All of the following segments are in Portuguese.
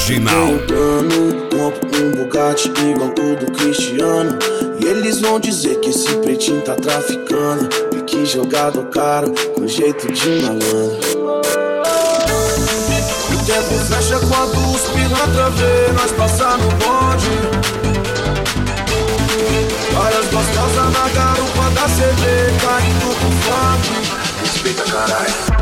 original. Tenho plano, compro um Bugatti igual o do Cristiano. E eles vão dizer que esse pretinho tá traficando. Pique jogado caro, com jeito de malandro. O tempo fecha quando os pilantra vê nós passar no bonde. Várias gostosas na garupa da CD, caindo com funk. Respeita, caralho.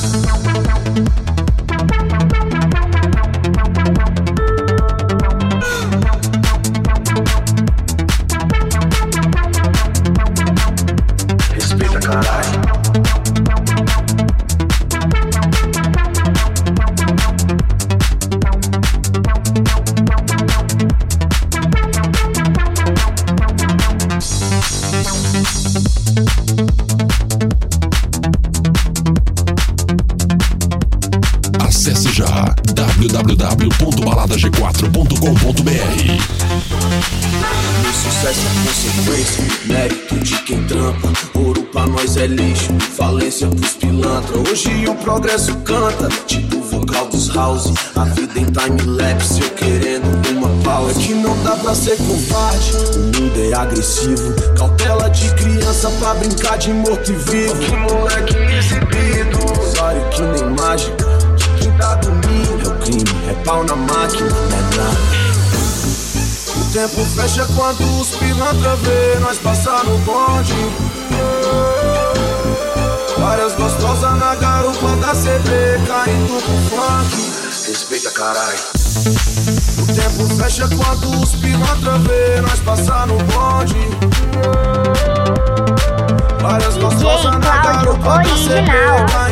Acesse já www.baladag4.com.br. Meu sucesso é consequência, mérito de quem trampa. Ouro pra nós é lixo, falência pros pilantra. Hoje o progresso canta, tipo o vocal dos house. A vida em time-lapse, eu querendo uma pausa. É que não dá pra ser covarde, o mundo é agressivo. Cautela de criança pra brincar de morto e vivo. Que moleque exibido, usuário que nem mágica. Quem tá dormindo é o crime, é pau na máquina, não é nada. O tempo fecha quando os pilantra vê nós passar no bonde. Várias gostosas na garupa da CD, caindo com funk. Respeita, caralho. O tempo fecha quando os pilantra vê nós passar no bonde. Várias gostosas na garupa da CD, caindo